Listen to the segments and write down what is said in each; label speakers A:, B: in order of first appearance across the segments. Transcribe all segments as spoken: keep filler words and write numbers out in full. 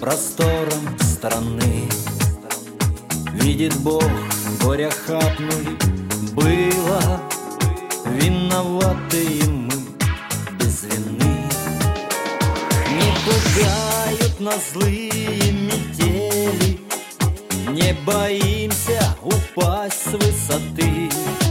A: просторам страны. Видит Бог, горя хапнули, было виноватые мы без вины. Не пугают нас злые метели, не боимся упасть с высоты.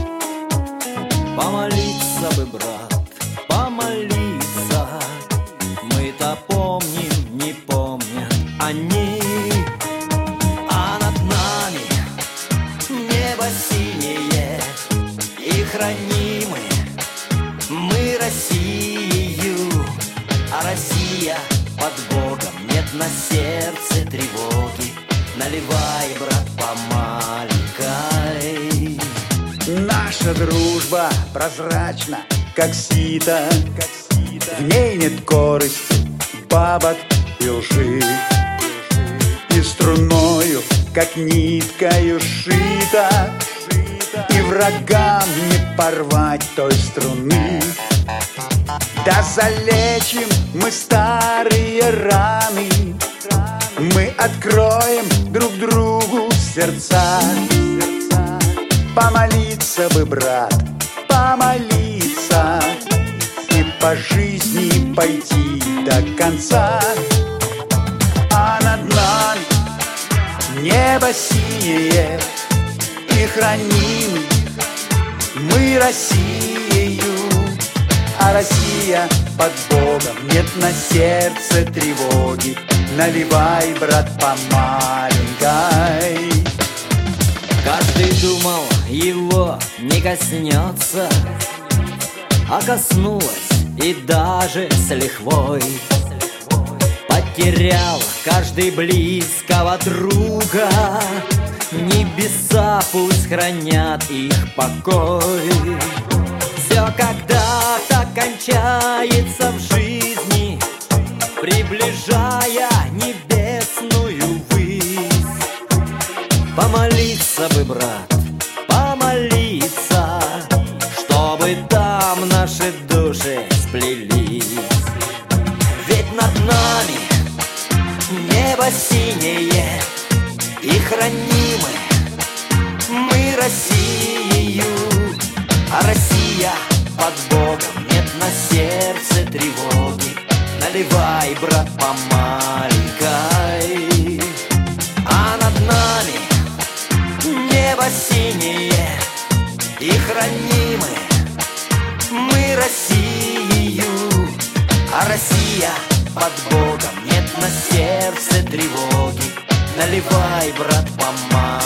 A: Помолиться бы, брат, помолиться, мы-то помним, не помнят они. А над нами небо синее, и храним мы Россию. А Россия под Богом, нет на сердце тревоги. Наливай, брат, по маленькой.
B: Наша дружба прозрачна, как сито, как сито. В ней нет корысти, бабок и лжи. И струною, как ниткою сшита, и врагам не порвать той струны. Да залечим мы старые раны, мы откроем друг другу сердца. Помолиться бы, брат, помолиться, и по жизни пойти до конца. А над нами небо синее, и храним мы Россию. А Россия под Богом, нет на сердце тревоги. Наливай, брат, по маленькой.
A: Каждый думал, его не коснется, а коснулась и даже с лихвой. Потерял каждый близкого друга, небеса пусть хранят их покой. Все когда-то кончается в жизни, приближая небесную высь. Помолиться бы, брат, помолиться, чтобы там наши души сплелись. Ведь над нами небо синее, и храним мы Россию. А Россия под Богом, нет на сердце тревоги. Наливай, брат, по маленькой. А над нами небо синее, и храним мы Россию. А Россия под Богом, нет на сердце тревоги. Наливай, брат, по маленькой.